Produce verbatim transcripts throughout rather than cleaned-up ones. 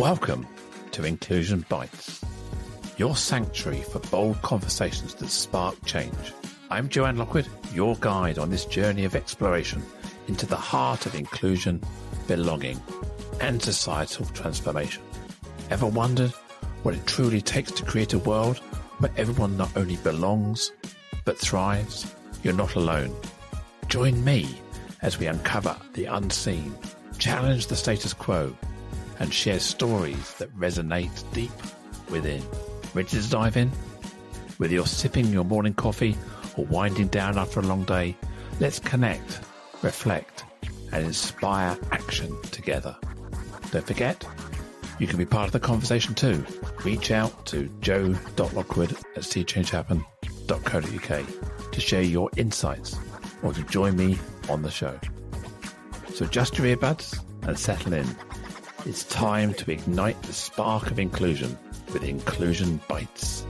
Welcome to Inclusion Bites, your sanctuary for bold conversations that spark change. I'm Joanne Lockwood, your guide on this journey of exploration into the heart of inclusion, belonging, and societal transformation. Ever wondered what it truly takes to create a world where everyone not only belongs, but thrives? You're not alone. Join me as we uncover the unseen, challenge the status quo, and share stories that resonate deep within. Ready to dive in? Whether you're sipping your morning coffee or winding down after a long day, let's connect, reflect, and inspire action together. Don't forget, you can be part of the conversation too. Reach out to joe.lockwood at see change happen dot co dot uk to share your insights or to join me on the show. So adjust your earbuds and settle in. It's time to ignite the spark of inclusion with Inclusion Bites.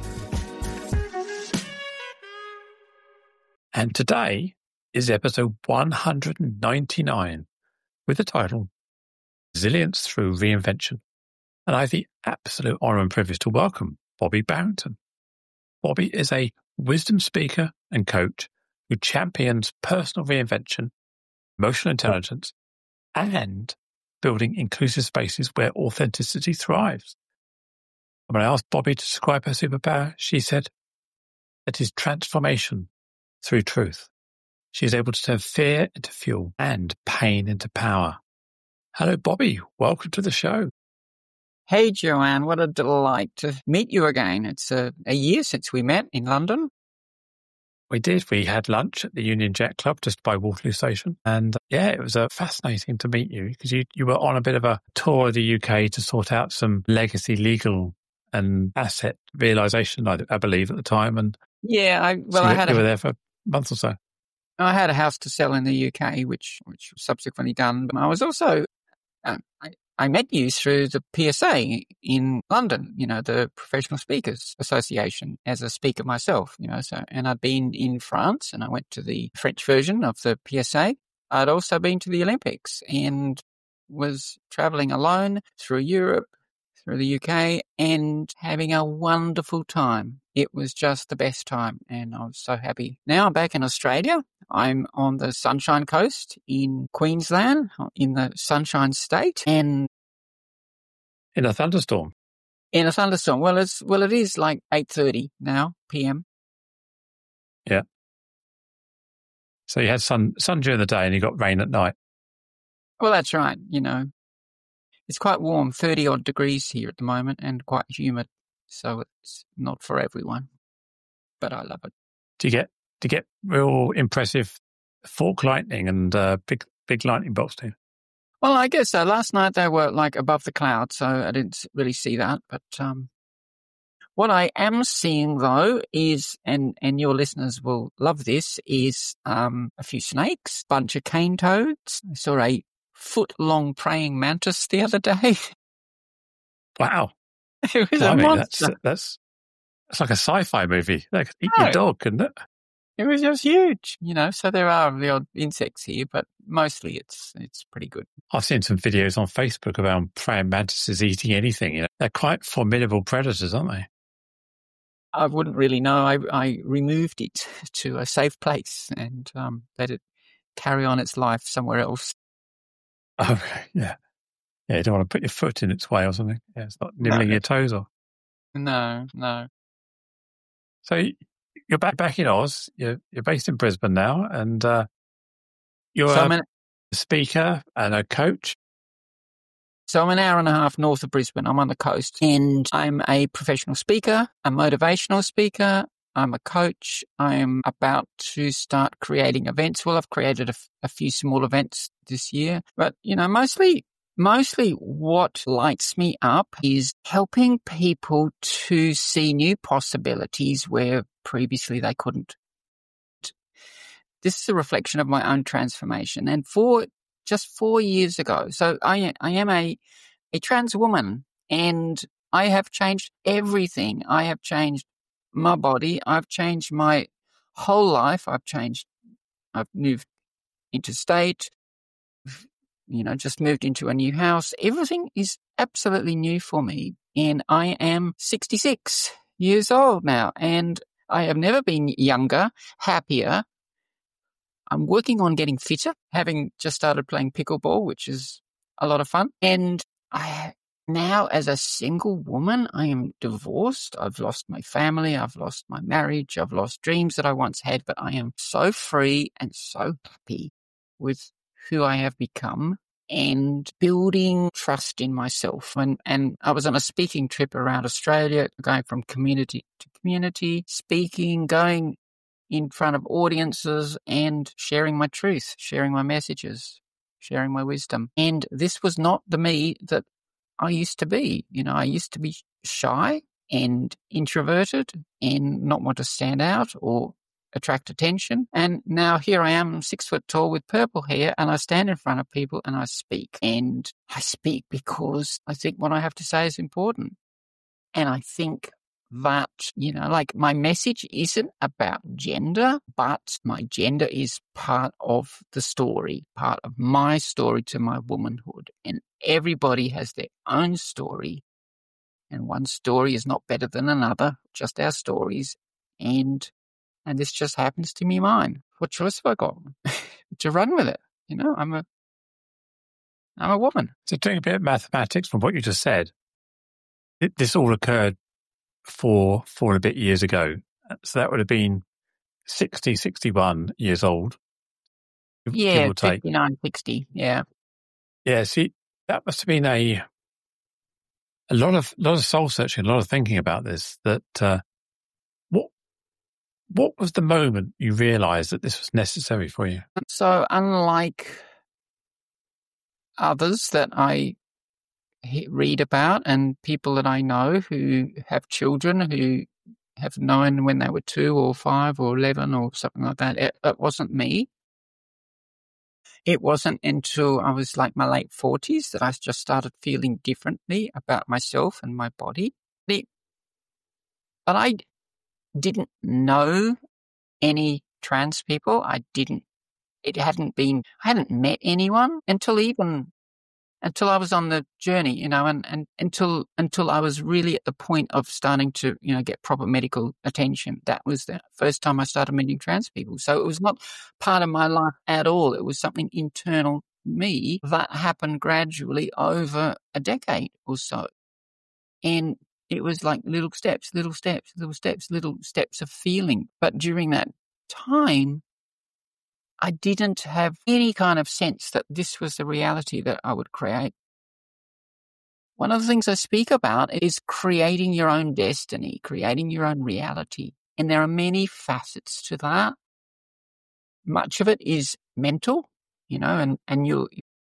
And today is episode one hundred ninety-nine with the title Resilience Through Reinvention. And I have the absolute honour and privilege to welcome Bobby Barrington. Bobby is a wisdom speaker and coach who champions personal reinvention, emotional intelligence, and building inclusive spaces where authenticity thrives. And when I asked Bobby to describe her superpower, she said it is transformation through truth. She is able to turn fear into fuel and pain into power. Hello, Bobby. Welcome to the show. Hey, Joanne. What a delight to meet you again. It's a, a year since we met in London. We did. We had lunch at the Union Jack Club just by Waterloo Station. And yeah, it was uh, fascinating to meet you because you, you were on a bit of a tour of the U K to sort out some legacy legal and asset realisation, I, I believe, at the time. And yeah, I well, so I you, had you a, were there for a month or so. I had a house to sell in the U K, which which was subsequently done. But I was also uh, I, I met you through the P S A in London, you know, the Professional Speakers Association, as a speaker myself, you know. So, and I'd been in France, and I went to the French version of the P S A. I'd also been to the Olympics and was traveling alone through Europe, through the U K, and having a wonderful time. It was just the best time, and I was so happy. Now I'm back in Australia. I'm on the Sunshine Coast in Queensland, in the Sunshine State, and in a thunderstorm. In a thunderstorm. Well, it's well, it is like eight thirty now p m. Yeah. So you had sun sun during the day, and you got rain at night. Well, that's right. You know, it's quite warm, thirty odd degrees here at the moment, and quite humid. So it's not for everyone, but I love it. Do you get do you get real impressive fork lightning and uh, big big lightning bolts too? Well, I guess so. Last night they were like above the clouds, so I didn't really see that. But um, what I am seeing though is, and and your listeners will love this, is um, a few snakes, bunch of cane toads. I saw a foot long praying mantis the other day. Wow. It was I a mean, monster. that's, that's that's like a sci-fi movie. They could eat No. your dog, couldn't it? It was just huge, you know. So there are the odd insects here, but mostly it's it's pretty good. I've seen some videos on Facebook about praying mantises eating anything. You know, they're quite formidable predators, aren't they? I wouldn't really know. I I removed it to a safe place and um, let it carry on its life somewhere else. Okay, yeah. Yeah, you don't want to put your foot in its way or something. Yeah, it's not nibbling No. your toes off. No, no. So you're back back in Oz. You're you're based in Brisbane now, and uh, you're So I'm, a an, speaker and a coach. so I'm an hour and a half north of Brisbane. I'm on the coast, and I'm a professional speaker, a motivational speaker. I'm a coach. I'm about to start creating events. Well, I've created a, f- a few small events this year, but you know, mostly. Mostly what lights me up is helping people to see new possibilities where previously they couldn't. This is a reflection of my own transformation. And for just four years ago, so I, I am a, a trans woman, and I have changed everything. I have changed my body. I've changed my whole life. I've changed, I've moved interstate, you know, just moved into a new house. Everything is absolutely new for me. And I am sixty-six years old now, and I have never been younger, happier. I'm working on getting fitter, having just started playing pickleball, which is a lot of fun. And I now, as a single woman, I am divorced. I've lost my family. I've lost my marriage. I've lost dreams that I once had, but I am so free and so happy with who I have become and building trust in myself. And, and I was on a speaking trip around Australia, going from community to community, speaking, going in front of audiences and sharing my truth, sharing my messages, sharing my wisdom. And this was not the me that I used to be. You know, I used to be shy and introverted and not want to stand out or attract attention. And now here I am, six foot tall with purple hair, and I stand in front of people and I speak. And I speak because I think what I have to say is important. And I think that, you know, like my message isn't about gender, but my gender is part of the story, part of my story to my womanhood. And everybody has their own story. And one story is not better than another, just our stories. And and this just happens to be mine. What choice have I got? To run with it. You know, I'm a I'm a woman. So doing a bit of mathematics from what you just said, it, this all occurred four, four and a bit years ago. So that would have been sixty, sixty-one years old. Yeah, fifty-nine, sixty, yeah. Yeah, see, that must have been a a lot of lot of soul searching, a lot of thinking about this. That uh, what what was the moment you realised that this was necessary for you? So unlike others that I read about and people that I know who have children who have known when they were two or five or eleven or something like that, it, it wasn't me. It wasn't until I was like my late forties that I just started feeling differently about myself and my body. It, but I didn't know any trans people. I didn't, it hadn't been, I hadn't met anyone until even, until I was on the journey, you know, and, and until, until I was really at the point of starting to, you know, get proper medical attention. That was the first time I started meeting trans people. So it was not part of my life at all. It was something internal to me that happened gradually over a decade or so. And it was like little steps, little steps, little steps, little steps of feeling. But during that time, I didn't have any kind of sense that this was the reality that I would create. One of the things I speak about is creating your own destiny, creating your own reality. And there are many facets to that. Much of it is mental, you know, and, and you,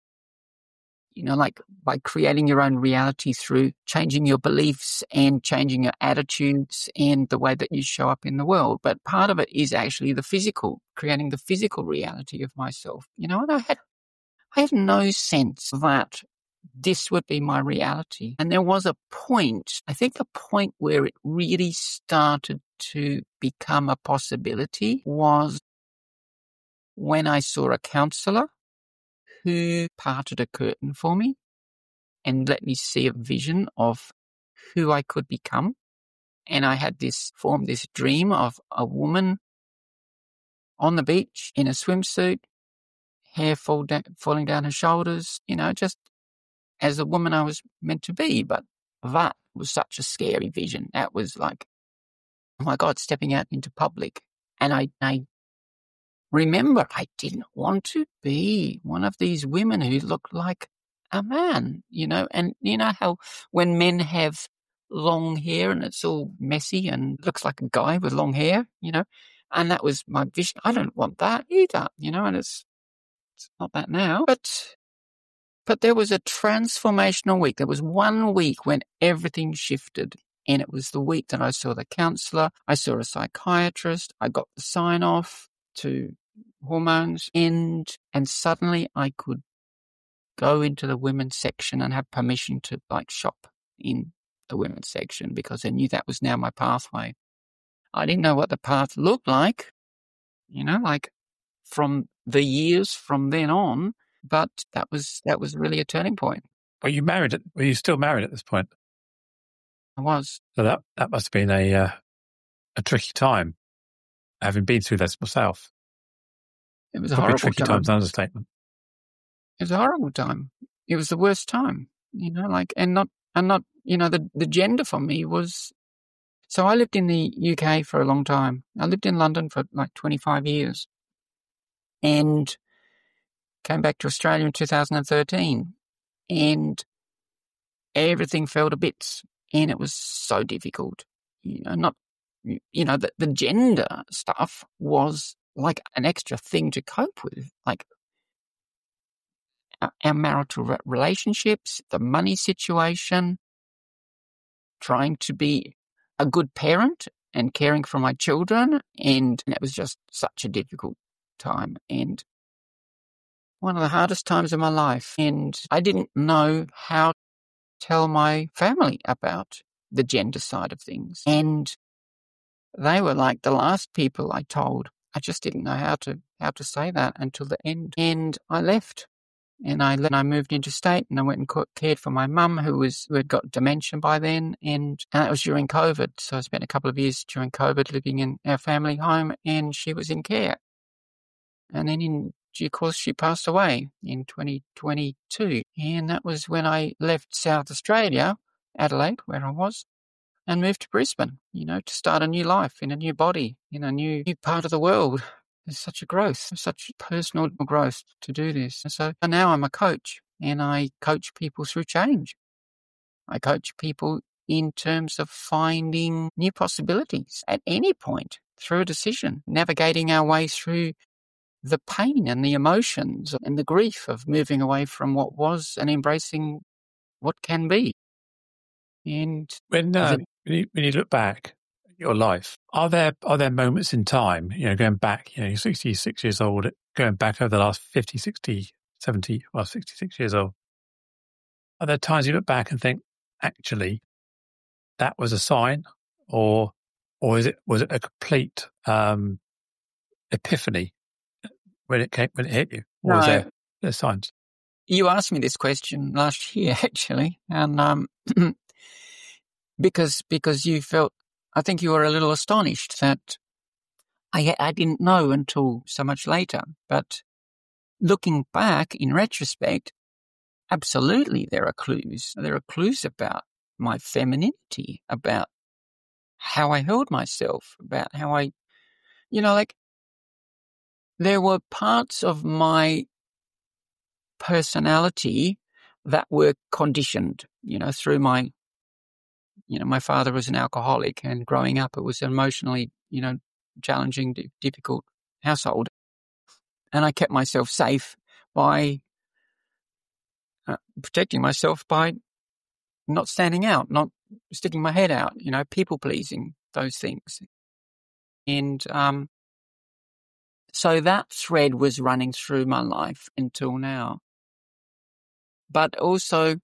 you know, like by creating your own reality through changing your beliefs and changing your attitudes and the way that you show up in the world. But part of it is actually the physical, creating the physical reality of myself. You know, and I had, I had no sense that this would be my reality. And there was a point, I think a point where it really started to become a possibility was when I saw a counselor who parted a curtain for me and let me see a vision of who I could become. And I had this formed this dream of a woman on the beach in a swimsuit, hair fall down, falling down her shoulders, you know, just as a woman I was meant to be. But that was such a scary vision. That was like, oh my God, stepping out into public. And I, I remember I didn't want to be one of these women who looked like a man, you know, and you know how when men have long hair and it's all messy and looks like a guy with long hair, you know, and that was my vision. I don't want that either, you know, and it's, it's not that now, but, but there was a transformational week. There was one week when everything shifted. And it was the week that I saw the counselor. I saw a psychiatrist. I got the sign off to hormones, and and suddenly I could go into the women's section and have permission to like shop in the women's section because I knew that was now my pathway. I didn't know what the path looked like, you know, like from the years from then on, but that was that was really a turning point. Were you married? At, were you still married at this point? I was. So that, that must have been a, uh, a tricky time, having been through this myself. It was a Probably horrible tricky time. time's an understatement. It was a horrible time. It was the worst time, you know, like, and not, and not, you know, the, the gender for me was, so I lived in the U K for a long time. I lived in London for like twenty-five years and came back to Australia in two thousand thirteen, and everything fell to bits, and it was so difficult, you know, not, you know, the, the gender stuff was like an extra thing to cope with, like, our marital relationships, the money situation, trying to be a good parent and caring for my children. And it was just such a difficult time and one of the hardest times of my life. And I didn't know how to tell my family about the gender side of things. And they were like the last people I told. I just didn't know how to, how to say that until the end. And I left. And I and I moved interstate, and I went and cared for my mum, who was who had got dementia by then, and, and that was during COVID. So I spent a couple of years during COVID living in our family home, and she was in care. And then in due course, she passed away in twenty twenty-two, and that was when I left South Australia, Adelaide, where I was, and moved to Brisbane. You know, to start a new life in a new body, in a new, new part of the world. There's such a growth, such personal growth to do this. And so and now I'm a coach, and I coach people through change. I coach people in terms of finding new possibilities at any point through a decision, navigating our way through the pain and the emotions and the grief of moving away from what was and embracing what can be. And when, uh, the, when, you, when you look back, your life, are there are there moments in time, you know, going back, you know, you're sixty-six years old, going back over the last fifty, sixty, seventy, well, sixty-six years old, are there times you look back and think, actually, that was a sign, or or is it was it a complete um, epiphany when it came when it hit you, or no, was there, there signs? You asked me this question last year, actually, and um, because because you felt. I think you were a little astonished that I, I didn't know until so much later. But looking back in retrospect, absolutely there are clues. There are clues about my femininity, about how I held myself, about how I, you know, like there were parts of my personality that were conditioned, you know, through my You know, my father was an alcoholic, and growing up, it was an emotionally, you know, challenging, d- difficult household. And I kept myself safe by uh, protecting myself by not standing out, not sticking my head out, you know, people pleasing, those things. And um, so that thread was running through my life until now. But also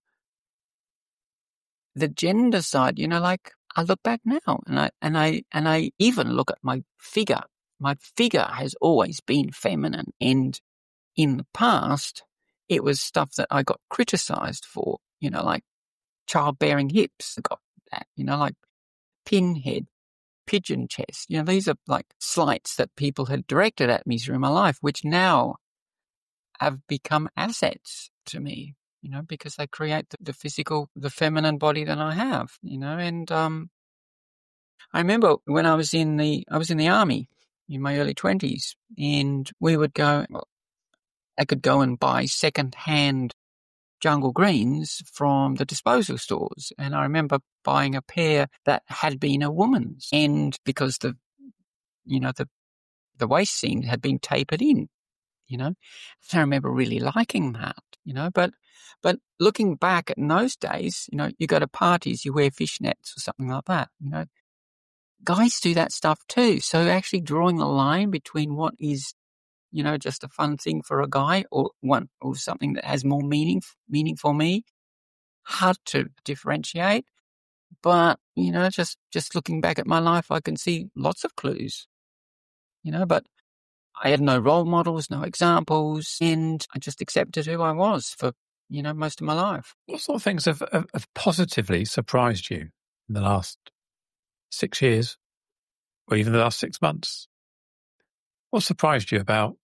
the gender side, you know, like I look back now and I, and I, and I even look at my figure. My figure has always been feminine. And in the past, it was stuff that I got criticized for, you know, like childbearing hips. I got that, you know, like pinhead, pigeon chest. You know, these are like slights that people had directed at me through my life, which now have become assets to me. You know, because they create the, the physical, the feminine body that I have, you know, and, um, I remember when I was in the, I was in the army in my early twenties, and we would go, well, I could go and buy second-hand jungle greens from the disposal stores. And I remember buying a pair that had been a woman's, and because the, you know, the, the waist seam had been tapered in, you know, I remember really liking that, you know, but, But looking back in those days, you know, you go to parties, you wear fishnets or something like that, you know. Guys do that stuff too. So actually drawing the line between what is, you know, just a fun thing for a guy or one or something that has more meaning, meaning for me, hard to differentiate. But, you know, just, just looking back at my life, I can see lots of clues, you know, but I had no role models, no examples, and I just accepted who I was for, you know, most of my life. What sort of things have, have, have positively surprised you in the last six years or even the last six months? What surprised you about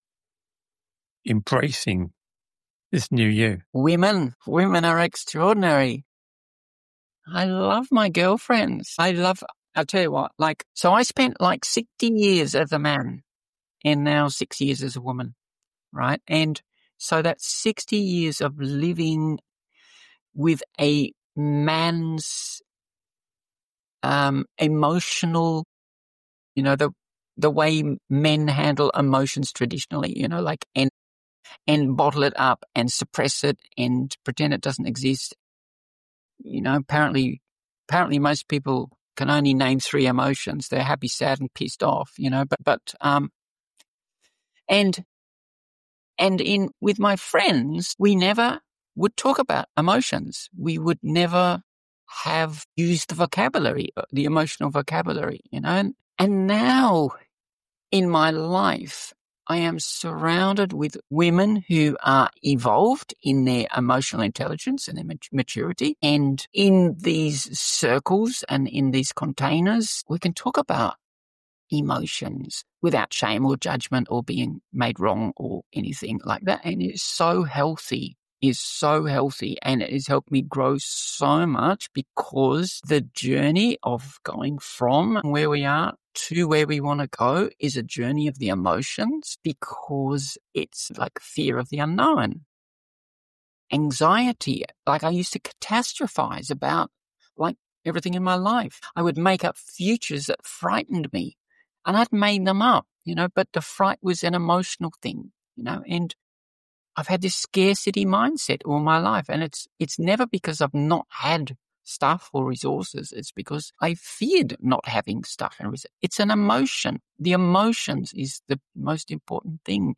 embracing this new you? Women, women are extraordinary. I love my girlfriends. I love, I'll tell you what, like, so I spent like sixty years as a man and now six years as a woman, right? And so that's sixty years of living with a man's um, emotional, you know, the the way men handle emotions traditionally, you know, like, and and bottle it up and suppress it and pretend it doesn't exist. You know, apparently, apparently most people can only name three emotions. They're happy, sad, and pissed off, you know, but, but, um, and, and in, with my friends, we never would talk about emotions. We would never have used the vocabulary, the emotional vocabulary, you know, and, and now in my life, I am surrounded with women who are evolved in their emotional intelligence and their maturity. And in these circles and in these containers, we can talk about emotions without shame or judgment or being made wrong or anything like that. And it's so healthy. Is so healthy, and it has helped me grow so much because the journey of going from where we are to where we want to go is a journey of the emotions, because it's like fear of the unknown, anxiety. Like, I used to catastrophize about like everything in my life. I would make up futures that frightened me, and I'd made them up, you know, but the fright was an emotional thing, you know, and I've had this scarcity mindset all my life, and it's it's never because I've not had stuff or resources. It's because I feared not having stuff and resources. It's an emotion. The emotions is the most important thing.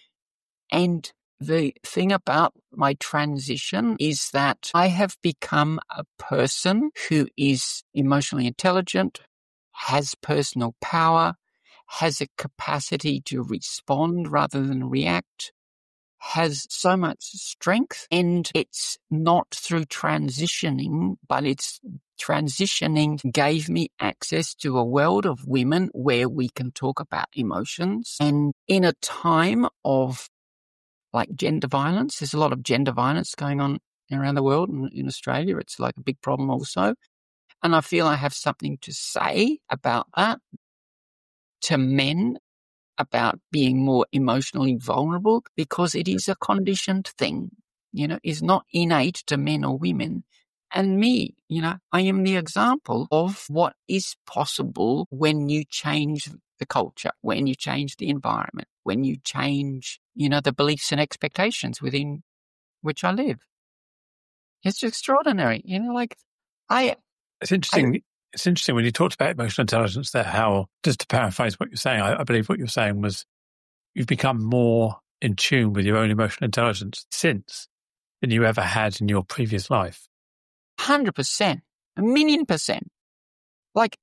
And the thing about my transition is that I have become a person who is emotionally intelligent, has personal power, has a capacity to respond rather than react, has so much strength, and it's not through transitioning, but it's transitioning gave me access to a world of women where we can talk about emotions. And in a time of like gender violence, there's a lot of gender violence going on around the world, and in Australia it's like a big problem also. And I feel I have something to say about that to men, about being more emotionally vulnerable, because it is a conditioned thing, you know, is not innate to men or women. And me, you know, I am the example of what is possible when you change the culture, when you change the environment, when you change, you know, the beliefs and expectations within which I live. It's extraordinary, you know, like I... It's interesting. I, It's interesting when you talked about emotional intelligence there, how, just to paraphrase what you're saying, I, I believe what you're saying was you've become more in tune with your own emotional intelligence since than you ever had in your previous life. one hundred percent, a million percent. Like,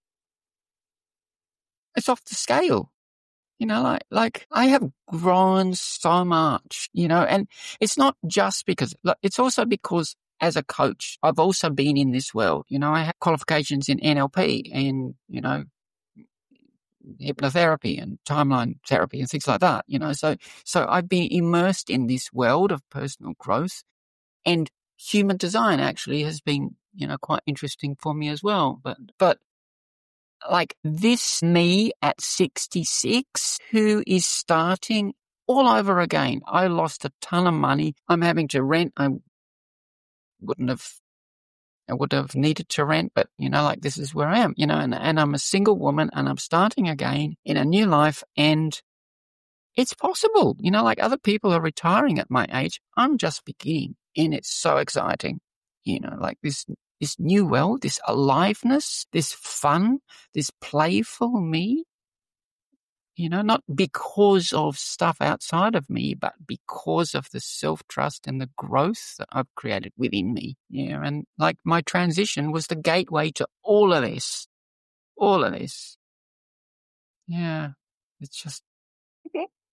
it's off the scale. You know, like, like I have grown so much, you know, and it's not just because, look, it's also because as a coach, I've also been in this world. You know, I have qualifications in N L P and, you know, hypnotherapy and timeline therapy and things like that, you know. So, so I've been immersed in this world of personal growth, and human design actually has been, you know, quite interesting for me as well. But, but like this me at sixty-six who is starting all over again. I lost a ton of money. I'm having to rent. I wouldn't have, I would have needed to rent, but, you know, like this is where I am, you know, and, and I'm a single woman and I'm starting again in a new life, and it's possible, you know, like other people are retiring at my age. I'm just beginning, and it's so exciting, you know, like this, this new world, this aliveness, this fun, this playful me. You know, not because of stuff outside of me, but because of the self-trust and the growth that I've created within me. Yeah, and like my transition was the gateway to all of this. All of this. Yeah, it's just...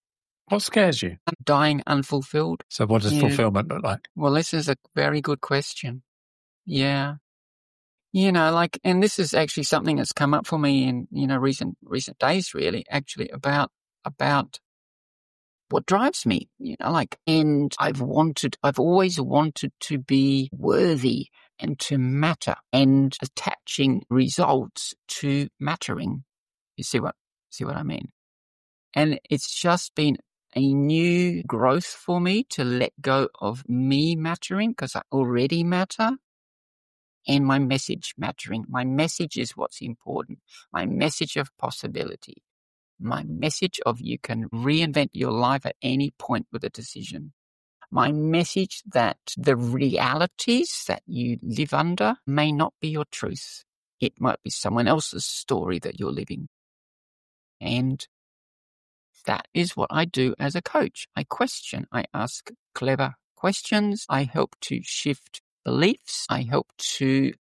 What scares you? Dying unfulfilled. So what does Yeah. fulfillment look like? Well, this is a very good question. Yeah. You know, like, and this is actually something that's come up for me in, you know, recent, recent days, really, actually, about, about what drives me, you know, like, and I've wanted, I've always wanted to be worthy and to matter and attaching results to mattering. You see what, see what I mean? And it's just been a new growth for me to let go of me mattering because I already matter. And my message mattering. My message is what's important. My message of possibility. My message of you can reinvent your life at any point with a decision. My message that the realities that you live under may not be your truth. It might be someone else's story that you're living. And that is what I do as a coach. I question. I ask clever questions. I help to shift beliefs. I help to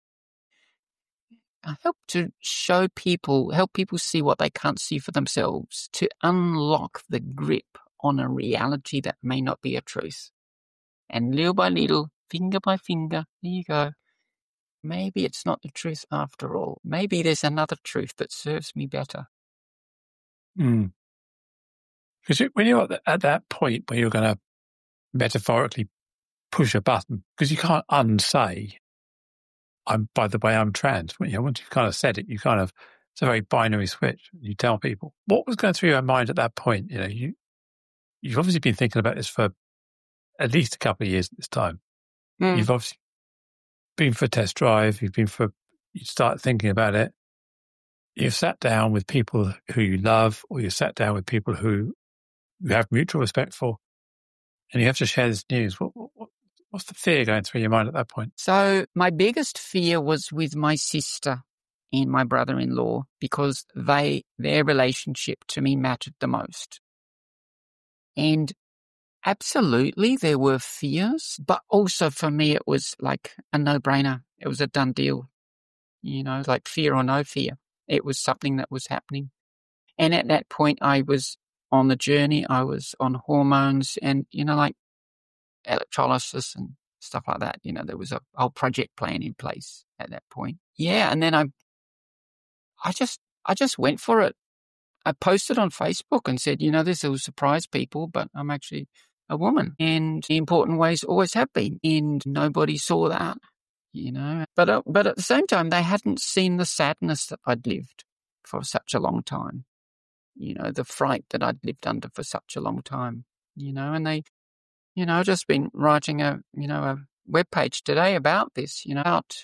I help to show people, help people see what they can't see for themselves, to unlock the grip on a reality that may not be a truth. And little by little, finger by finger, there you go. Maybe it's not the truth after all. Maybe there's another truth that serves me better. Mm. Because when you're at, the, at that point where you're going to metaphorically push a button, because you can't unsay, I'm, by the way, I'm trans. You know, once you've kind of said it, you kind of, it's a very binary switch. You tell people. What was going through your mind at that point? You know, you, you've obviously been thinking about this for at least a couple of years at this time. Mm. You've obviously been for a test drive. You've been for, you start thinking about it. You've sat down with people who you love, or you sat down with people who you have mutual respect for, and you have to share this news. What, what, what's the fear going through your mind at that point? So my biggest fear was with my sister and my brother-in-law, because they, their relationship to me mattered the most. And absolutely there were fears, but also for me it was like a no-brainer. It was a done deal. You know, like fear or no fear. It was something that was happening. And at that point I was on the journey. I was on hormones and, you know, like electrolysis and stuff like that. You know, there was a whole project plan in place at that point. Yeah. And then I, I just, I just went for it. I posted on Facebook and said, you know, this will surprise people, but I'm actually a woman, and in important ways always have been. And nobody saw that, you know, but, uh, but at the same time, they hadn't seen the sadness that I'd lived for such a long time. You know, the fright that I'd lived under for such a long time, you know, and they, you know, I've just been writing a, you know, a webpage today about this, you know, about,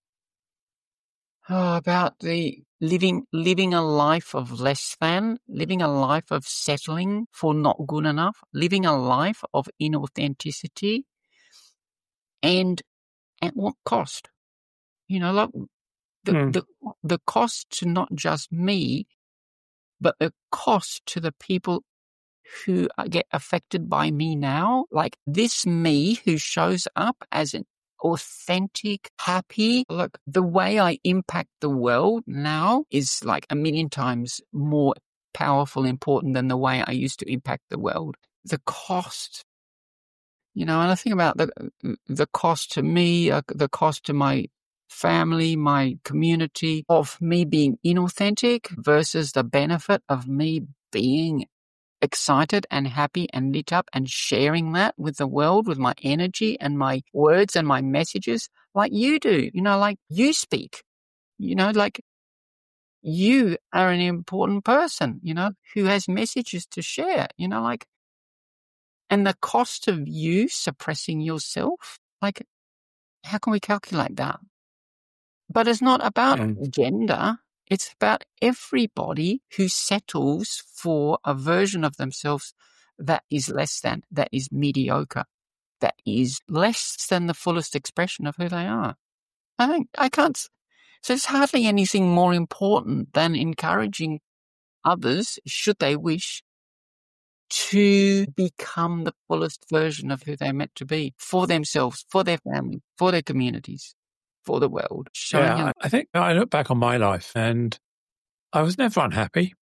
oh, about the living, living a life of less than, living a life of settling for not good enough, living a life of inauthenticity, and at what cost? You know, like the, mm. the, the cost to not just me, but the cost to the people who get affected by me now, like this me who shows up as an authentic, happy, look, the way I impact the world now is like a million times more powerful, important than the way I used to impact the world. The cost, you know, and I think about the the cost to me, uh, the cost to my family, my community, of me being inauthentic versus the benefit of me being excited and happy and lit up and sharing that with the world with my energy and my words and my messages like you do, you know, like you speak, you know, like you are an important person, you know, who has messages to share, you know, like, and the cost of you suppressing yourself, like, how can we calculate that? But it's not about mm. gender. It's about everybody who settles for a version of themselves that is less than, that is mediocre, that is less than the fullest expression of who they are. I think I can't. So there's hardly anything more important than encouraging others, should they wish, to become the fullest version of who they're meant to be for themselves, for their family, for their communities, for the world. Yeah, I think I look back on my life and I was never unhappy.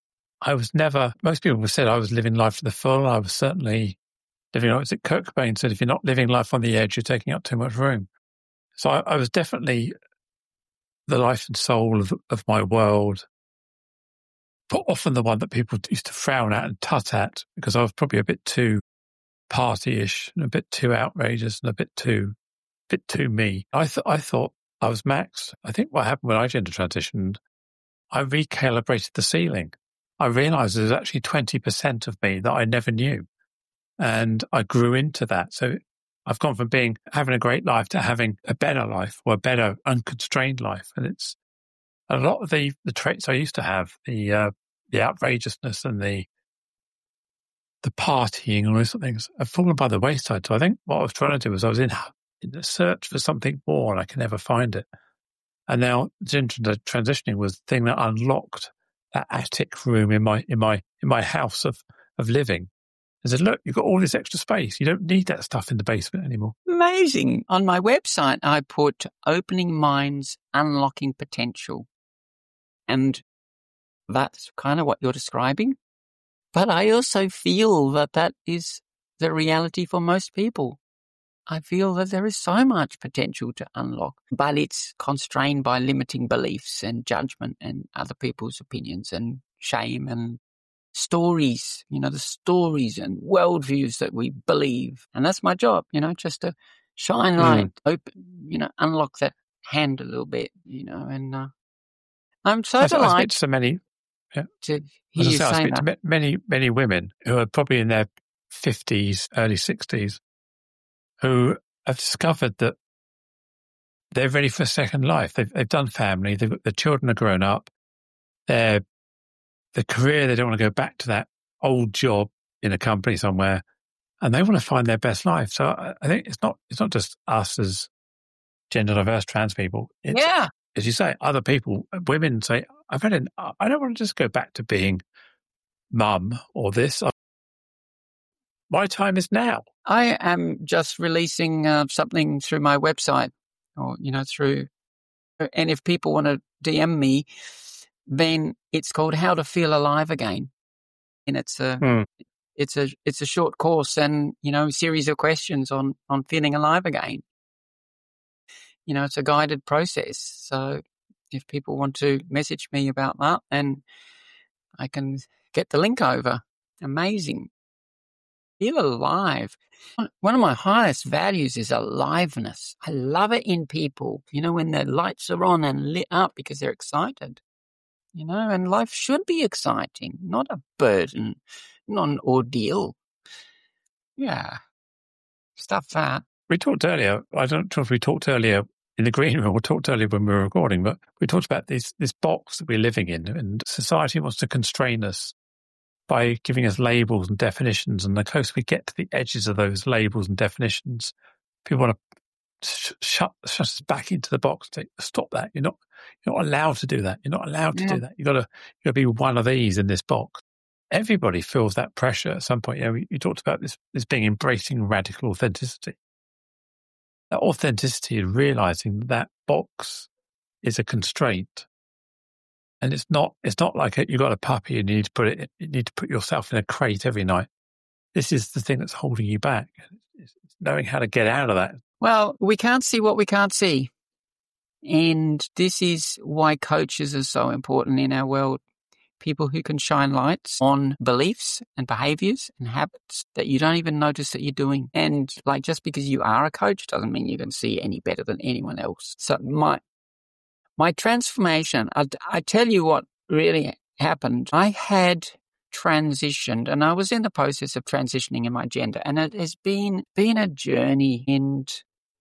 I was never, most people said I was living life to the full. I was certainly living, what is it, Kurt Cobain said, if you're not living life on the edge, you're taking up too much room. So I, I was definitely the life and soul of, of my world, but often the one that people used to frown at and tut at, because I was probably a bit too party-ish and a bit too outrageous and a bit too, bit too me. I thought I thought I was Max. I think what happened when I gender transitioned, I recalibrated the ceiling. I realised there was actually twenty percent of me that I never knew, and I grew into that. So I've gone from being having a great life to having a better life, or a better unconstrained life. And it's a lot of the, the traits I used to have, the uh, the outrageousness and the the partying and all those sort of things, have fallen by the wayside. So I think what I was trying to do was I was in, in the search for something more, and I could never find it. And now gender transitioning was the thing that unlocked that attic room in my in my in my house of of living. I said, look, you've got all this extra space. You don't need that stuff in the basement anymore. Amazing. On my website, I put opening minds, unlocking potential. And that's kind of what you're describing. But I also feel that that is the reality for most people. I feel that there is so much potential to unlock, but it's constrained by limiting beliefs and judgment and other people's opinions and shame and stories, you know, the stories and worldviews that we believe. And that's my job, you know, just to shine light, mm. open, you know, unlock that hand a little bit, you know, and uh, I'm so I, delighted I speak to so many, yeah. to hear you say, I say speak that. to many, many women who are probably in their fifties, early sixties, who have discovered that they're ready for a second life. They've, they've done family, they've, their children are grown up, they're the career, they don't want to go back to that old job in a company somewhere, and they want to find their best life. So I, I think it's not it's not just us as gender diverse trans people. It's, yeah. As you say, other people, women say, I've had an, I don't want to just go back to being mum or this. My time is now. I am just releasing uh, something through my website, or, you know, through, and if people want to D M me, then it's called How to Feel Alive Again. And it's a, mm. it's a, it's a short course and, you know, a series of questions on, on feeling alive again. You know, it's a guided process. So if people want to message me about that, then I can get the link over. Amazing. Feel alive. One of my highest values is aliveness. I love it in people, you know, when their lights are on and lit up because they're excited. You know, and life should be exciting, not a burden, not an ordeal. Yeah, stuff that. We talked earlier, I don't know if we talked earlier in the green room, we talked earlier when we were recording, but we talked about this this box that we're living in, and society wants to constrain us by giving us labels and definitions, and the closer we get to the edges of those labels and definitions, people want to sh- shut, shut us back into the box. Say, stop that. You're not you're not allowed to do that. You're not allowed to yeah. do that. You've got to, you've got to be one of these in this box. Everybody feels that pressure at some point. You know, you talked about this, this being embracing radical authenticity. That authenticity is realizing that, that box is a constraint. And it's not, it's not like a, you've got a puppy and you need to put it, you need to put yourself in a crate every night. This is the thing that's holding you back. It's knowing how to get out of that. Well, we can't see what we can't see. And this is why coaches are so important in our world. People who can shine lights on beliefs and behaviors and habits that you don't even notice that you're doing. And like, just because you are a coach doesn't mean you can see any better than anyone else. So my, my transformation, I, I tell you what really happened. I had transitioned and I was in the process of transitioning in my gender, and it has been, been a journey. And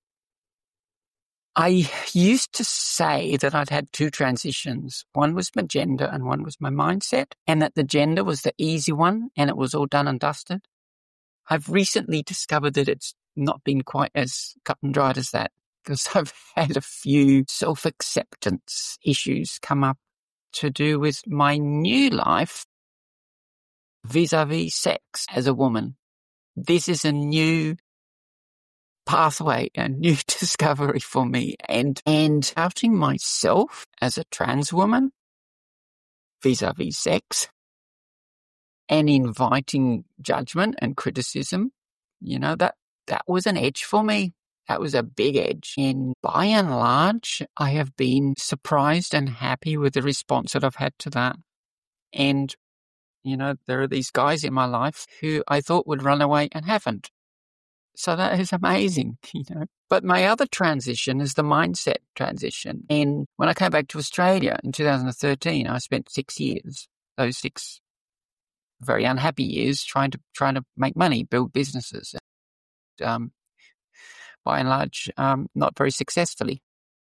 I used to say that I'd had two transitions. One was my gender and one was my mindset, and that the gender was the easy one and it was all done and dusted. I've recently discovered that it's not been quite as cut and dried as that, because I've had a few self-acceptance issues come up to do with my new life vis-a-vis sex as a woman. This is a new pathway, a new discovery for me, and and doubting myself as a trans woman vis-a-vis sex and inviting judgment and criticism, you know, that, that was an edge for me. That was a big edge. And by and large, I have been surprised and happy with the response that I've had to that. And, you know, there are these guys in my life who I thought would run away and haven't. So that is amazing, you know. But my other transition is the mindset transition. And when I came back to Australia in two thousand thirteen, I spent six years, those six very unhappy years, trying to trying to make money, build businesses. Um, by and large, um, not very successfully.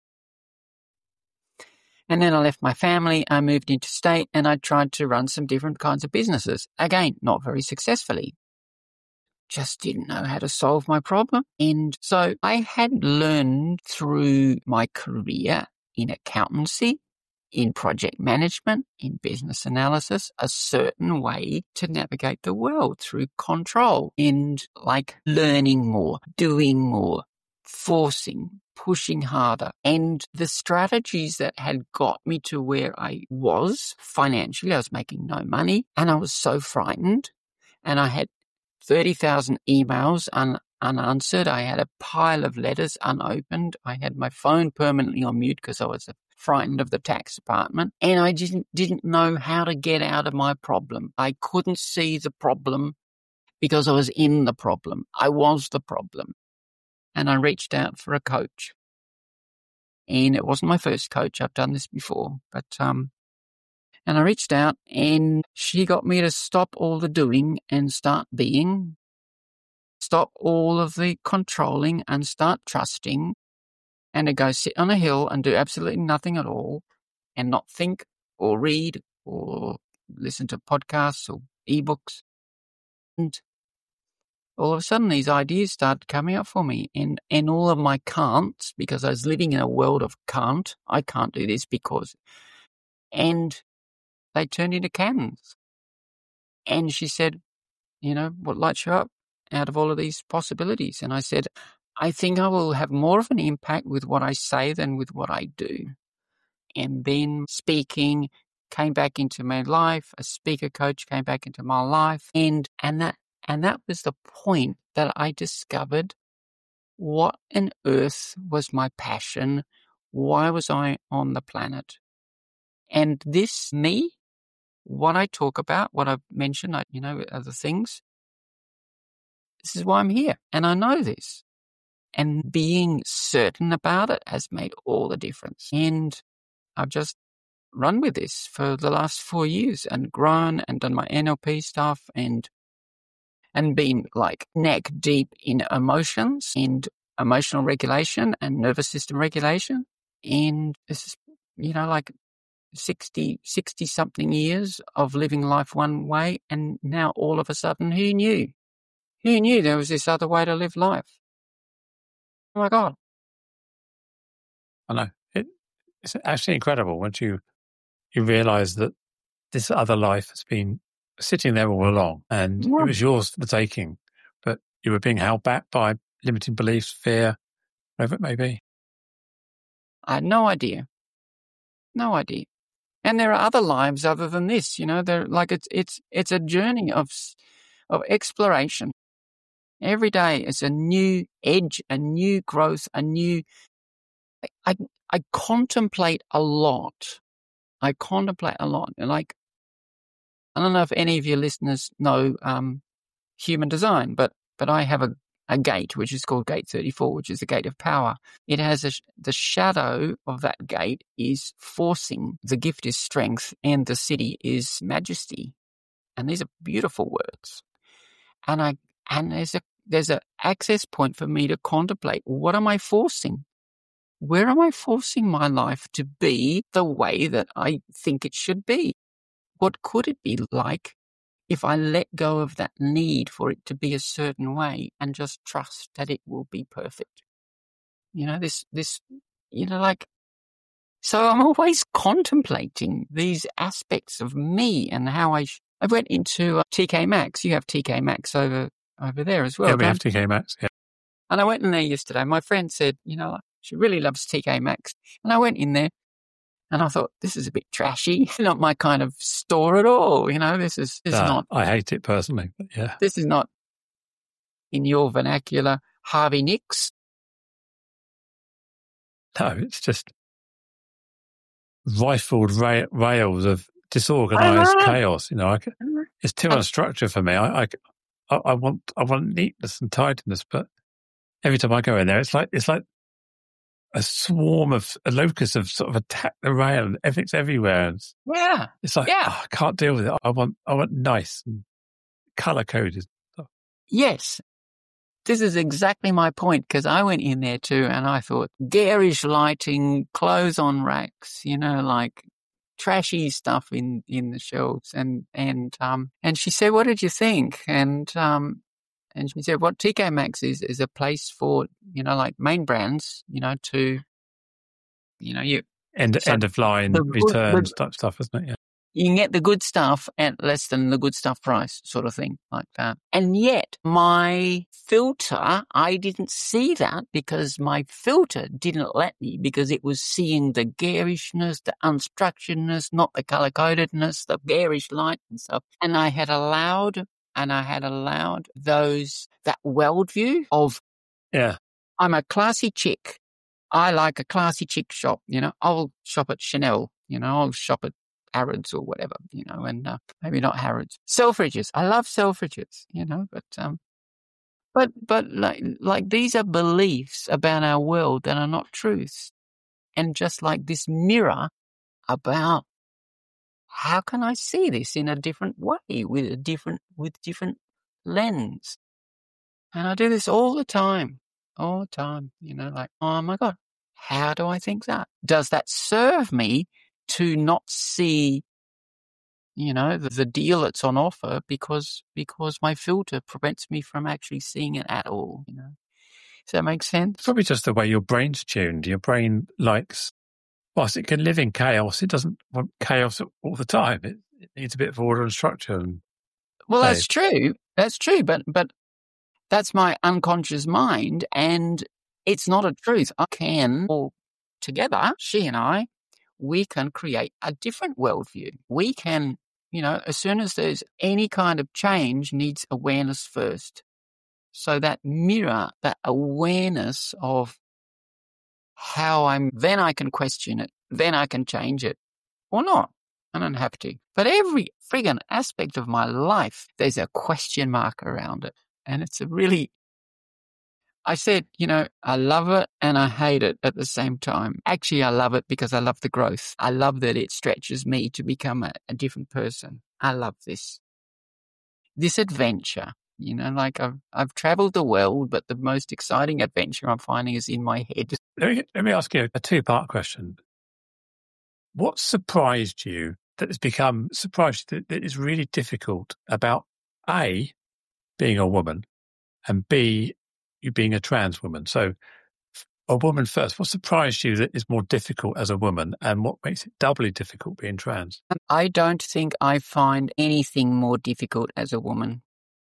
And then I left my family, I moved interstate, and I tried to run some different kinds of businesses. Again, not very successfully. Just didn't know how to solve my problem. And so I had learned through my career in accountancy, in project management, in business analysis, a certain way to navigate the world through control and like learning more, doing more, forcing, pushing harder. And the strategies that had got me to where I was financially, I was making no money and I was so frightened and I had thirty thousand emails un- unanswered. I had a pile of letters unopened. I had my phone permanently on mute because I was frightened of the tax department. And I didn't, didn't know how to get out of my problem. I couldn't see the problem because I was in the problem. I was the problem. And I reached out for a coach. And it wasn't my first coach. I've done this before. But, um, and I reached out and she got me to stop all the doing and start being, stop all of the controlling and start trusting, and to go sit on a hill and do absolutely nothing at all and not think or read or listen to podcasts or ebooks. And all of a sudden these ideas started coming up for me and, and all of my can'ts, because I was living in a world of can't, I can't do this because, and they turned into cans. And she said, you know, what lights you up out of all of these possibilities? And I said, I think I will have more of an impact with what I say than with what I do. And then speaking came back into my life. A speaker coach came back into my life. And, and that, and that was the point that I discovered what on earth was my passion. Why was I on the planet? And this me, what I talk about, what I've mentioned, I, you know, other things, this is why I'm here. And I know this. And being certain about it has made all the difference. And I've just run with this for the last four years and grown and done my N L P stuff and and been like neck deep in emotions and emotional regulation and nervous system regulation. And this is, you know, like sixty, sixty something years of living life one way. And now all of a sudden, who knew? Who knew there was this other way to live life? Oh my God. I know. It, it's actually incredible once you, you realize that this other life has been sitting there all along and Yeah. it was yours for the taking, but you were being held back by limiting beliefs, fear, whatever it may be. I had no idea. No idea. And there are other lives other than this, you know, they're like, it's, it's, it's a journey of, of exploration. Every day is a new edge, a new growth, a new, I, I contemplate a lot. I contemplate a lot. And like, I don't know if any of your listeners know, um, human design, but, but I have a, a gate, which is called gate thirty-four, which is the gate of power. It has a, the shadow of that gate is forcing. The gift is strength and the city is majesty. And these are beautiful words. And I, and there's a, there's a access point for me to contemplate. What am I forcing? Where am I forcing my life to be the way that I think it should be? What could it be like if I let go of that need for it to be a certain way and just trust that it will be perfect? You know, this, this, you know, like, so I'm always contemplating these aspects of me and how I, sh- I went into uh, T K Maxx. You have T K Maxx over, over there as well. Yeah, we Dan? have T K Maxx. Yeah. And I went in there yesterday. My friend said, you know, she really loves T K Maxx. And I went in there And I thought, this is a bit trashy, not my kind of store at all. You know, this is, this is Uh, not, I hate it personally, but yeah. this is not, in your vernacular, Harvey Nicks. No, it's just rifled ra- rails of disorganized chaos. You know, I, it's too unstructured for me. I, I, I want, I want neatness and tidiness, but every time I go in there, it's like, it's like a swarm of a locust of sort of attack the rail and everything's everywhere. And Yeah. it's like, yeah. oh, I can't deal with it. I want, I want nice and color coded stuff. Yes. This is exactly my point, because I went in there too and I thought garish lighting, clothes on racks, you know, like trashy stuff in, in the shelves. And, and, um, and she said, what did you think? And, um, and she said, what T K Maxx is, is a place for, you know, like main brands, you know, to, you know, you End, so end of line the- returns the- type stuff, isn't it? Yeah. you can get the good stuff at less than the good stuff price, sort of thing like that. And yet my filter, I didn't see that because my filter didn't let me, because it was seeing the garishness, the unstructuredness, not the color codedness, the garish light and stuff. And I had allowed, and I had allowed those, that worldview of, Yeah. I'm a classy chick. I like a classy chick shop, you know, I'll shop at Chanel, you know, I'll shop at Harrods or whatever, you know, and uh, maybe not Harrods. Selfridges. I love Selfridges, you know, but, um, but, but like, like these are beliefs about our world that are not truths. And just like this mirror about how can I see this in a different way with a different, with different lens. And I do this all the time, all the time, you know, like, oh my God, how do I think that? Does that serve me to not see, you know, the, the deal that's on offer because because my filter prevents me from actually seeing it at all, you know? Does that make sense? It's probably just the way your brain's tuned. Your brain likes, whilst it can live in chaos, it doesn't want chaos all the time. It, it needs a bit of order and structure. And Well, play. that's true. That's true. But but that's my unconscious mind, and it's not a truth. I can, all together, she and I, we can create a different worldview. We can, you know, as soon as there's any kind of change, needs awareness first. So that mirror, that awareness of how I'm, then I can question it, then I can change it, or not. I don't have to. But every friggin' aspect of my life, there's a question mark around it. And it's a really, I said, you know, I love it and I hate it at the same time. Actually, I love it because I love the growth. I love that it stretches me to become a, a different person. I love this. This adventure, you know, like I've, I've traveled the world, but the most exciting adventure I'm finding is in my head. Let me, let me ask you a two-part question. What surprised you that has become surprised that, that is really difficult about A, being a woman, and B, you being a trans woman? So a woman first, what surprised you that is more difficult as a woman, and what makes it doubly difficult being trans? I don't think I find anything more difficult as a woman.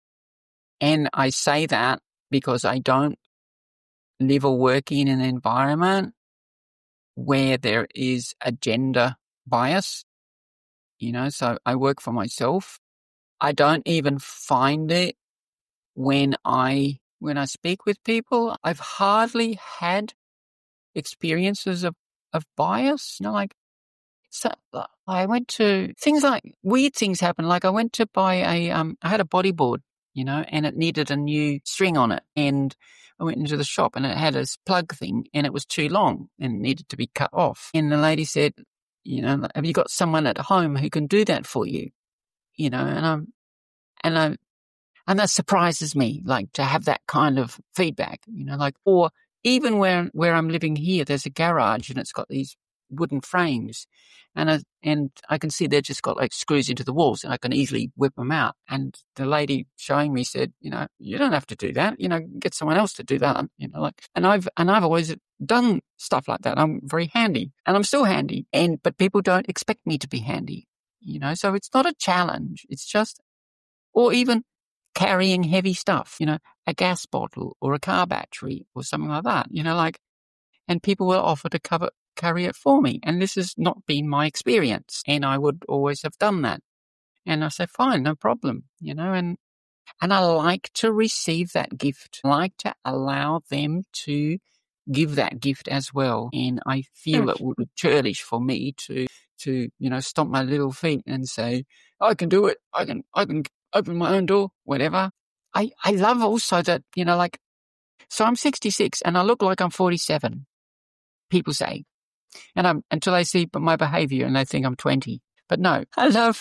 And I say that because I don't live or work in an environment where there is a gender bias, you know, so I work for myself. I don't even find it when I, when I speak with people. I've hardly had experiences of, of bias, you know, like, so I went to things like weird things happen. Like I went to buy a, um, I had a bodyboard, you know, and it needed a new string on it. And I went into the shop and it had a plug thing and it was too long and needed to be cut off. And the lady said, you know, have you got someone at home who can do that for you? You know, and I'm, and I, and that surprises me, like to have that kind of feedback, you know, like, or even where, where I'm living here, there's a garage and it's got these wooden frames, and I, and I can see they've just got like screws into the walls and I can easily whip them out. And the lady showing me said, you know, you don't have to do that, you know, get someone else to do that, you know, like, and I've, and I've always done stuff like that. I'm very handy and I'm still handy, and, but people don't expect me to be handy, you know, so it's not a challenge. It's just, or even carrying heavy stuff, you know, a gas bottle or a car battery or something like that, you know, like, and people will offer to cover, carry it for me. And this has not been my experience. And I would always have done that. And I say, fine, no problem, you know, and, and I like to receive that gift. I like to allow them to give that gift as well. And I feel it would be churlish for me to, to, you know, stomp my little feet and say, I can do it. I can, I can open my own door, whatever. I, I love also that, you know, like, so I'm sixty-six and I look like I'm forty-seven, people say. And I'm, until they see my behavior and they think I'm twenty. But no, I love,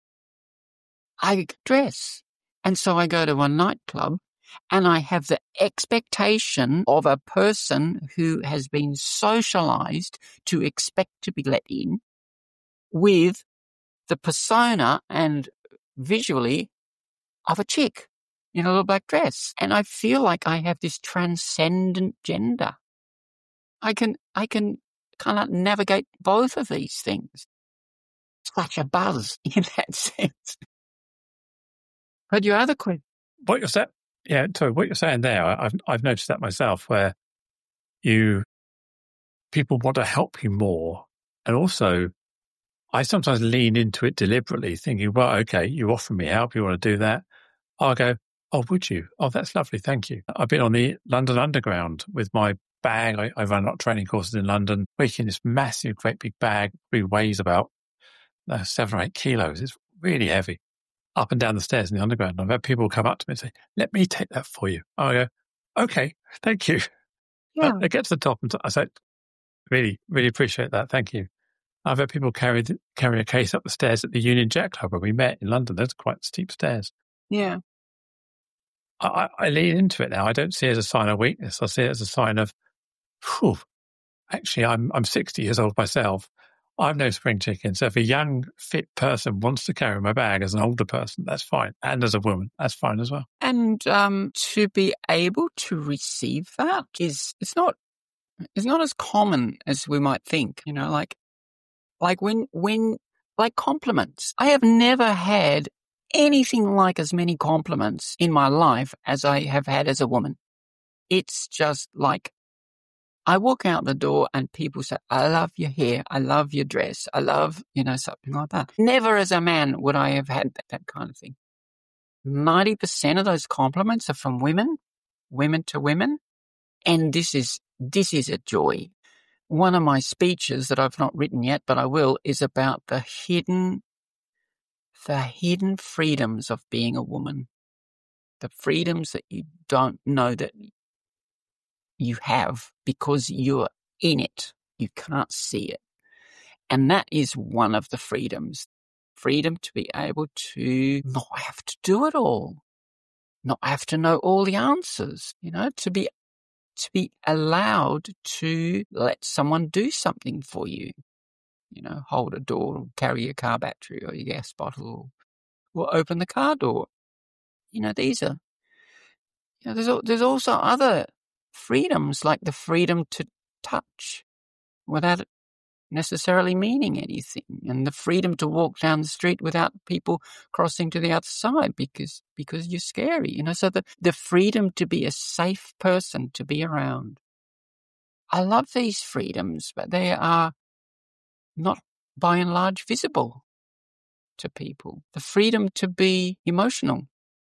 I dress. And so I go to a nightclub and I have the expectation of a person who has been socialized to expect to be let in with the persona and visually of a chick in a little black dress. And I feel like I have this transcendent gender. I can, I can kind of navigate both of these things. Such a buzz in that sense. But your other question. What you're saying, yeah, sorry, what you're saying there, I've I've noticed that myself, where you people want to help you more, and also I sometimes lean into it deliberately, thinking, well, okay, you offer me help, you want to do that, I'll go, oh, would you? Oh, that's lovely, thank you. I've been on the London Underground with my bag. I, I run a lot of training courses in London, waking this massive, great big bag, it weighs about uh, seven or eight kilos. It's really heavy. Up and down the stairs in the Underground. I've had people come up to me and say, let me take that for you. I go, okay, thank you. Yeah. I get to the top and I say, really, really appreciate that. Thank you. I've had people carry carry a case up the stairs at the Union Jack Club where we met in London. There's quite steep stairs. Yeah. I, I lean into it now. I don't see it as a sign of weakness. I see it as a sign of, whew, actually, I'm I'm sixty years old myself. I'm no spring chicken. So if a young, fit person wants to carry my bag as an older person, that's fine. And as a woman, that's fine as well. And um, to be able to receive that is, it's not, it's not as common as we might think, you know, like, like when, when, like compliments. I have never had anything like as many compliments in my life as I have had as a woman. It's just like, I walk out the door and people say, I love your hair. I love your dress. I love, you know, something like that. Never as a man would I have had that, that kind of thing. ninety percent of those compliments are from women, women to women. And this is, this is a joy. One of my speeches that I've not written yet, but I will, is about the hidden, the hidden freedoms of being a woman. The freedoms that you don't know that you have because you're in it. You can't see it. And that is one of the freedoms. Freedom to be able to not have to do it all. Not have to know all the answers, you know, to be, to be allowed to let someone do something for you. You know, hold a door, or carry your car battery or your gas bottle, or, or open the car door. You know, these are, you know, there's, there's also other freedoms, like the freedom to touch without it necessarily meaning anything, and the freedom to walk down the street without people crossing to the other side because because you're scary, you know. So the, the freedom to be a safe person to be around. I love these freedoms, but they are not by and large visible to people. The freedom to be emotional,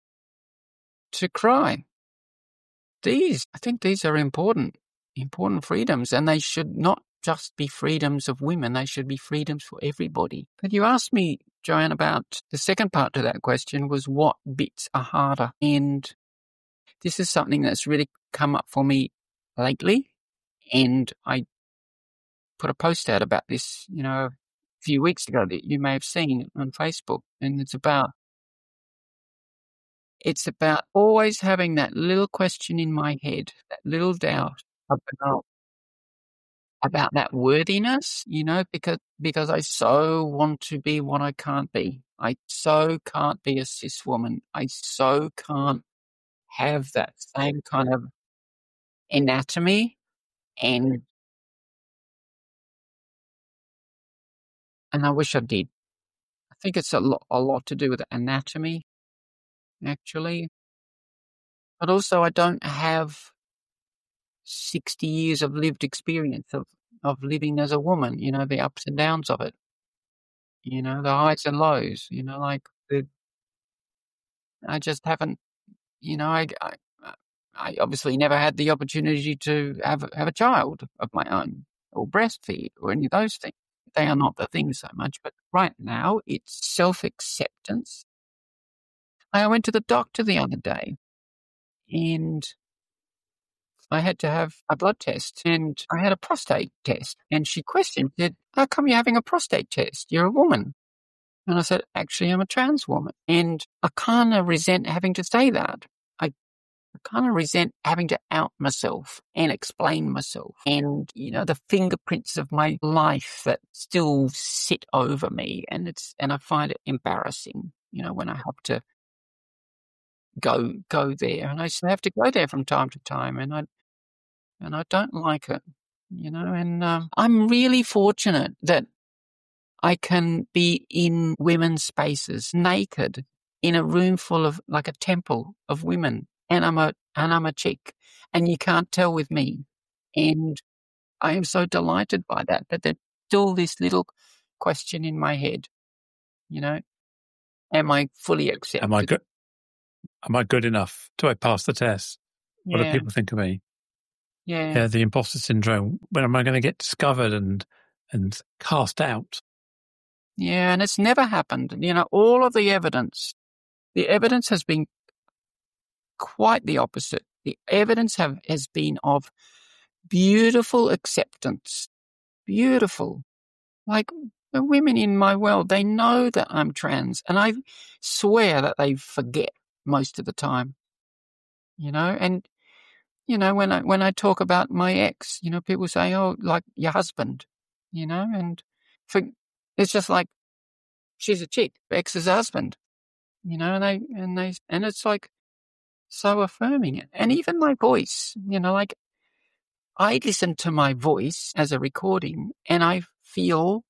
to cry. These, I think these are important, important freedoms, and they should not just be freedoms of women. They should be freedoms for everybody. But you asked me, Joanne, about the second part to that question was what bits are harder. And this is something that's really come up for me lately. And I put a post out about this, you know, a few weeks ago that you may have seen on Facebook. And it's about It's about always having that little question in my head, that little doubt about, about that worthiness, you know, because, because I so want to be what I can't be. I so can't be a cis woman. I so can't have that same kind of anatomy and, and I wish I did. I think it's a lot, a lot to do with anatomy, actually. But also I don't have sixty years of lived experience of of living as a woman, you know, the ups and downs of it, you know, the highs and lows, you know, like the, I just haven't, you know, I, I, I obviously never had the opportunity to have, have a child of my own or breastfeed or any of those things. They are not the things so much, but right now it's self-acceptance. I went to the doctor the other day and I had to have a blood test and I had a prostate test. And she questioned, said, how come you're having a prostate test? You're a woman. And I said, actually, I'm a trans woman. And I kind of resent having to say that. I, I kind of resent having to out myself and explain myself. And, you know, the fingerprints of my life that still sit over me. And it's, and I find it embarrassing, you know, when I have to go, go there. And I have to go there from time to time. And I, and I don't like it, you know, and um, I'm really fortunate that I can be in women's spaces, naked, in a room full of, like a temple of women, and I'm a, and I'm a chick, and you can't tell with me. And I am so delighted by that, but there's still this little question in my head, you know, am I fully accepted? Am I good? Am I good enough? Do I pass the test? What Yeah. do people think of me? Yeah. Yeah, the imposter syndrome. When am I going to get discovered and and cast out? Yeah, and it's never happened. You know, all of the evidence, the evidence has been quite the opposite. The evidence have has been of beautiful acceptance. Beautiful. Like the women in my world, they know that I'm trans, and I swear that they forget most of the time. You know, and you know, when I when I talk about my ex, you know, people say, "Oh, like your husband," you know, and for, it's just like she's a chick, ex's husband, you know, and they and they and it's like so affirming. And even my voice, you know, like I listen to my voice as a recording, and I feel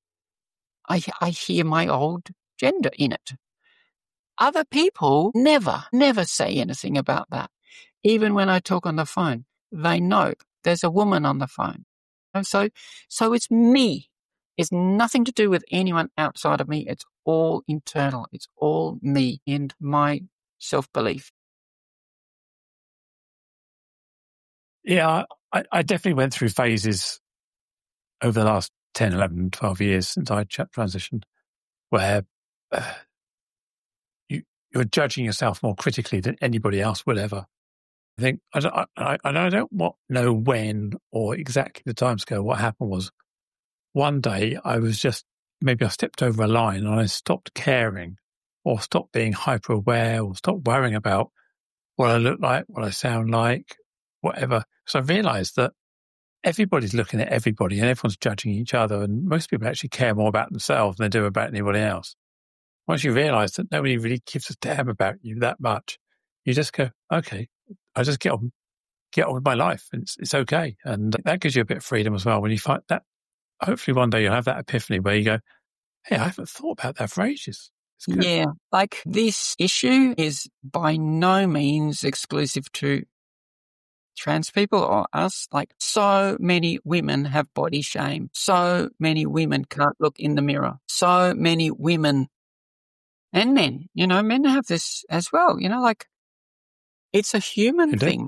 I I hear my old gender in it. Other people never, never say anything about that. Even when I talk on the phone, they know there's a woman on the phone. And so, so it's me. It's nothing to do with anyone outside of me. It's all internal. It's all me and my self-belief. Yeah, I, I definitely went through phases over the last ten, eleven, twelve years since I transitioned where uh, you, you're judging yourself more critically than anybody else would ever. I think, I don't, I, I, I don't know when or exactly the timescale. What happened was one day I was just, maybe I stepped over a line and I stopped caring or stopped being hyper aware or stopped worrying about what I look like, what I sound like, whatever. So I realized that everybody's looking at everybody and everyone's judging each other, and most people actually care more about themselves than they do about anybody else. Once you realize that nobody really gives a damn about you that much, you just go, okay, I just get on, get on with my life. And it's, it's okay. And that gives you a bit of freedom as well. When you find that, hopefully one day you'll have that epiphany where you go, hey, I haven't thought about that for ages. It's good. Yeah, like this issue is by no means exclusive to trans people or us. Like so many women have body shame. So many women can't look in the mirror. So many women and men, you know, men have this as well, you know, like it's a human Indeed. thing.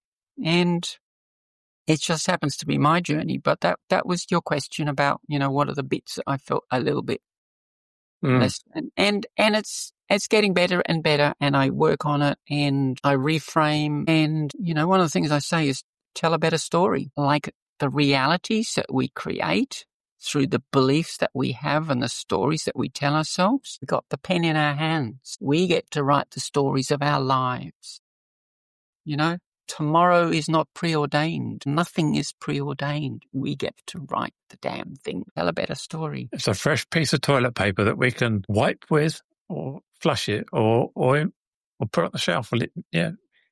And it just happens to be my journey. But that, that was your question about, you know, what are the bits that I felt a little bit Mm. less. And, and, and it's, it's getting better and better. And I work on it and I reframe. And, you know, one of the things I say is tell a better story. Like the realities that we create through the beliefs that we have and the stories that we tell ourselves. We've got the pen in our hands. We get to write the stories of our lives. You know, tomorrow is not preordained. Nothing is preordained. We get to write the damn thing. Tell a better story. It's a fresh piece of toilet paper that we can wipe with or flush it or or, or put on the shelf. Yeah.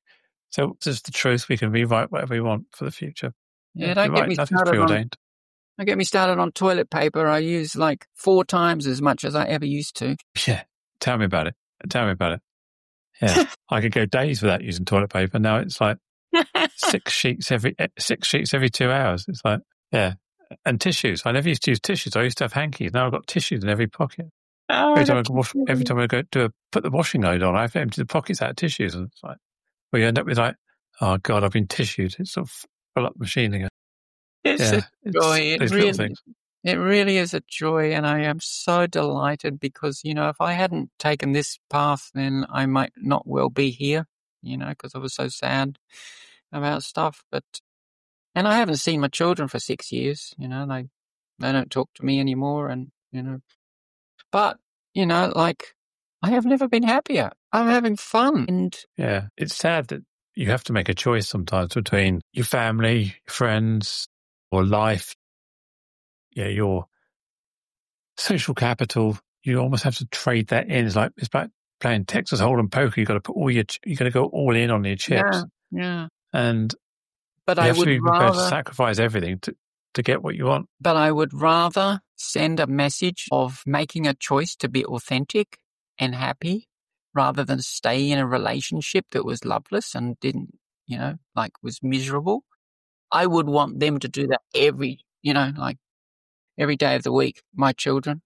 So just the truth. We can rewrite whatever we want for the future. Yeah, Yeah, don't you're get right. me Nothing's started on, preordained. don't get me started on toilet paper. I use like four times as much as I ever used to. Yeah. Tell me about it. Tell me about it. Yeah. I could go days without using toilet paper. Now it's like six sheets every six sheets every two hours. It's like, yeah. And tissues. I never used to use tissues. I used to have hankies. Now I've got tissues in every pocket. Oh, every time I go wash, every time I go do a, put the washing load on, I have to empty the pockets out of tissues, and it's like, well, you end up with like, oh God, I've been tissued. It's sort of full up machine again. It's yeah, a joy. It really, things. it really is a joy, and I am so delighted because you know if I hadn't taken this path, then I might not well be here. You know, because I was so sad about stuff, but. And I haven't seen my children for six years, you know, they they don't talk to me anymore and, you know. But, you know, like, I have never been happier. I'm having fun. And yeah, it's sad that you have to make a choice sometimes between your family, your friends, or life. Yeah, your social capital. You almost have to trade that in. It's like, it's like playing Texas Hold'em poker. You've got to put all your, you got to go all in on your chips. Yeah, yeah. And But you I have would to be prepared rather to sacrifice everything to, to get what you want. But I would rather send a message of making a choice to be authentic and happy rather than stay in a relationship that was loveless and didn't, you know, like was miserable. I would want them to do that every, you know, like every day of the week, my children.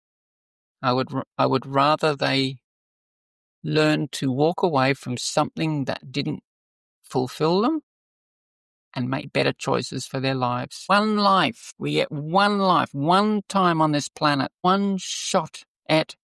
I would, I would rather they learn to walk away from something that didn't fulfill them and make better choices for their lives. One life. We get one life, one time on this planet, one shot at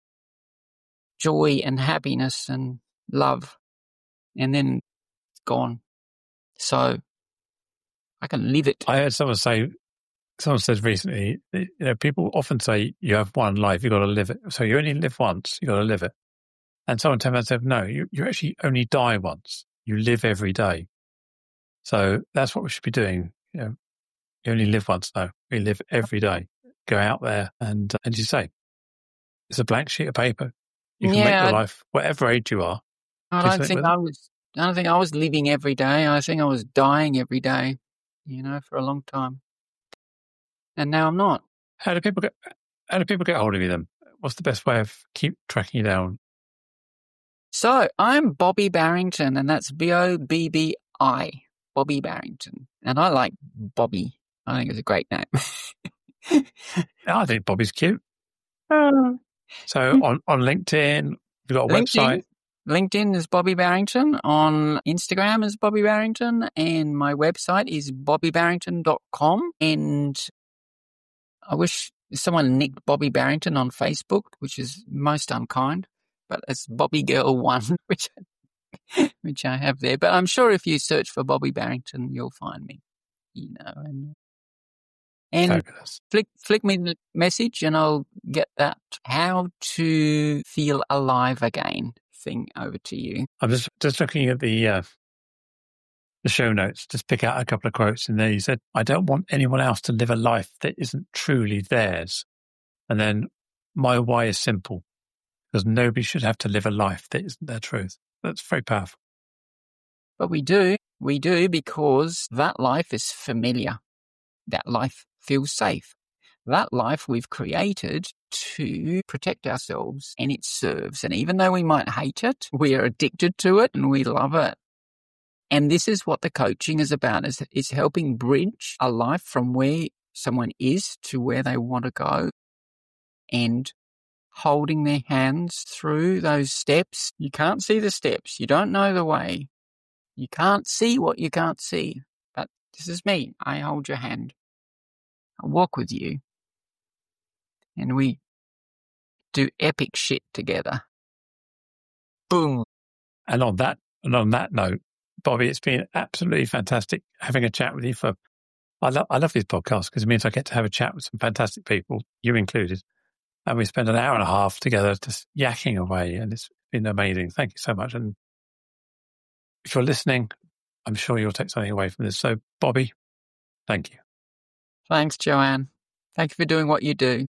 joy and happiness and love, and then it's gone. So I can live it. I heard someone say, someone said recently, you know, people often say you have one life, you've got to live it. So you only live once, you've got to live it. And someone told me, said, no, you, you actually only die once. You live every day. So that's what we should be doing. You know, you only live once. No, we live every day. Go out there and, uh, as you say, it's a blank sheet of paper. You can Yeah, make your I- life, whatever age you are. I Do don't something think with I was. I don't think I was living every day. I think I was dying every day. You know, for a long time, and now I'm not. How do people get, how do people get hold of you then? What's the best way of keep tracking you down? So I'm Bobby Barrington, and that's B O B B I, Bobby Barrington, and I like Bobby. I think it's a great name. I think Bobby's cute. Oh. So on, on LinkedIn, you've got a website. LinkedIn is Bobby Barrington. On Instagram is Bobby Barrington. And my website is bobby barrington dot com. And I wish someone nicked Bobby Barrington on Facebook, which is most unkind. But it's Bobby Girl one, which, which I have there. But I'm sure if you search for Bobby Barrington, you'll find me. You know, and and Fabulous. flick flick me the message and I'll get that how to feel alive again thing over to you. I'm just just looking at the uh, the show notes. Just pick out a couple of quotes in there. You said, "I don't want anyone else to live a life that isn't truly theirs." And then, my why is simple, because nobody should have to live a life that isn't their truth. That's very powerful. But we do, we do because that life is familiar. That life feels safe. That life we've created to protect ourselves and it serves. And even though we might hate it, we are addicted to it and we love it. And this is what the coaching is about, is, is helping bridge a life from where someone is to where they want to go and holding their hands through those steps. You can't see the steps. You don't know the way. You can't see what you can't see. But this is me. I hold your hand. I walk with you. And we do epic shit together. Boom. And on that, and on that note, Bobby, it's been absolutely fantastic having a chat with you. For I love, I love these podcasts because it means I get to have a chat with some fantastic people, you included, and we spend an hour and a half together just yakking away, and it's been amazing. Thank you so much. And if you're listening, I'm sure you'll take something away from this. So, Bobby, thank you. Thanks, Joanne. Thank you for doing what you do.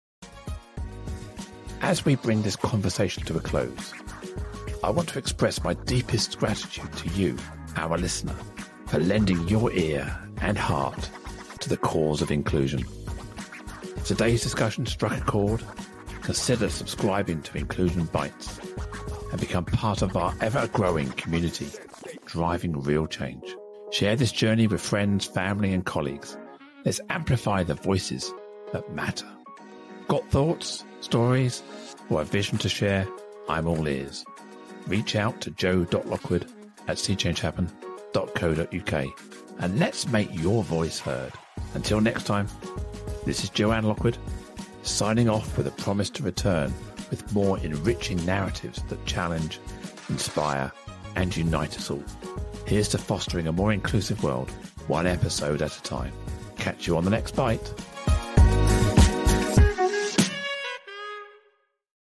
As we bring this conversation to a close, I want to express my deepest gratitude to you, our listener, for lending your ear and heart to the cause of inclusion. If today's discussion struck a chord, consider subscribing to Inclusion Bites and become part of our ever-growing community, driving real change. Share this journey with friends, family and colleagues Let's amplify the voices that matter. Got thoughts, stories, or a vision to share? I'm all ears. Reach out to joe dot lockwood at see change happen dot co dot uk and let's make your voice heard. Until next time, this is Joanne Lockwood, signing off with a promise to return with more enriching narratives that challenge, inspire, and unite us all. Here's to fostering a more inclusive world, one episode at a time. Catch you on the next bite.